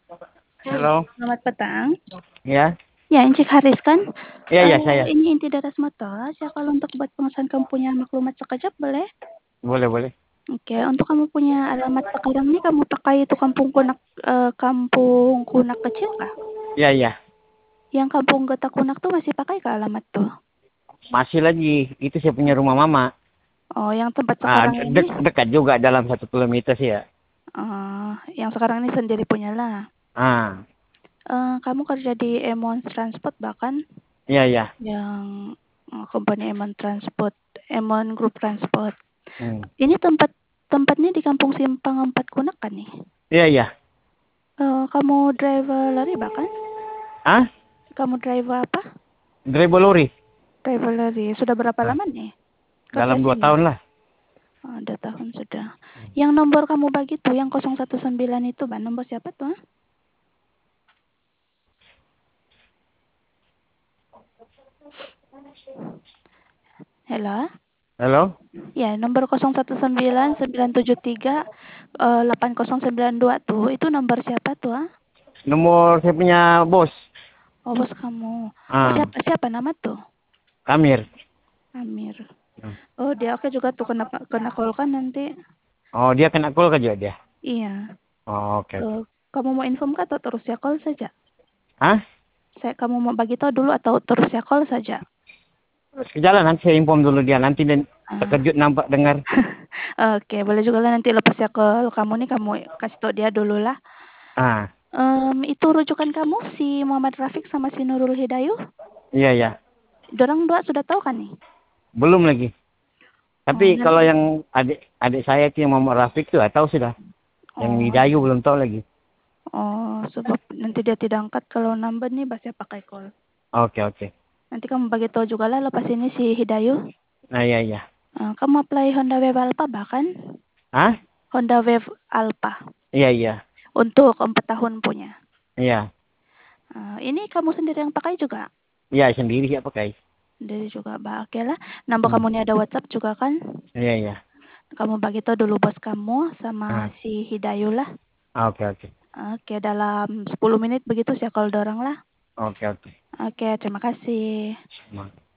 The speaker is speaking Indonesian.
Halo, Selamat petang. ya, Ya, Encik Haris kan? iya saya. Ini inti Daras Motor. Saya kalau untuk buat pemesan kamu punya maklumat sekejap boleh? Boleh boleh. Oke, untuk kamu punya alamat sekarang nih kamu pakai itu kampung Kunak kecil kah? Iya iya, Yang kampung Geta Kunak tuh masih pakai kah alamat tuh? masih lagi. Itu saya punya rumah mama. Oh, yang tempat sekarang ini? Dekat juga dalam 1 kilometer sih ya. Yang sekarang ini sendiri punya lah. Ah, Kamu kerja di Emon Transport bahkan iya iya. yang company Emon Transport, Emon Group Transport. Hmm. Ini tempatnya di Kampung Simpang 4 Kunak kan nih? Iya iya. Kamu driver lari bahkan? Ah, Kamu driver apa? driver lori. Driver lari. Sudah berapa Ah, lama nih kerja dalam 2 tahun sini? lah. 2 tahun sudah. Yang nomor kamu bagi tuh, yang 019 itu, Bang. Nomor siapa tuh? Halo? Halo, Ya, nomor 01997380092 tuh. Itu nomor siapa tuh? nomor saya punya bos. Oh, bos kamu. Oh, Ah, siapa nama tuh? Kamir. Amir. Hmm. Oh, dia oke juga tuh kena kena call kan nanti. Oh, dia kena call kerja dia. Iya. Oh, oke oke. Kamu mau info kah atau terus ya call saja? Ah, Kamu mau bagi tahu dulu atau terus ya call saja? sejalan nanti saya inform dulu dia. Nanti dan Ah. terkejut nampak dengar. Oke, boleh juga lah nanti lepas ya call kamu nih kamu kasih tahu dia dulu lah. Ah, Itu rujukan kamu si Muhammad Rafiq sama si Nurul Hidayah. iya iya. Dorang dua sudah tahu kan nih? Belum lagi. Oh, Tapi kalau yang adik saya itu yang Muhammad Rafiq tuh tahu sudah. Yang oh, Widayu belum tahu lagi. sebab nanti dia tidak angkat kalau number nih pasti pakai call. Oke oke. Nanti kamu bagi tahu juga lah lepas ini si Hidayah. Nah iya iya. Kamu apply Honda Wave Alpha bahkan? Hah? Honda Wave Alpha Iya iya. untuk 4 tahun punya. Iya. Ini kamu sendiri yang pakai juga? Iya sendiri ya pakai. Sendiri juga, oke lah. Nambah Hmm. kamu ini ada WhatsApp juga kan? Iya iya. Kamu bagi tahu dulu bos kamu sama Ah, si Hidayul lah. oke oke. Oke, dalam 10 menit begitu sih kalau dorong lah. Oke oke. Oke, terima kasih. Semangat.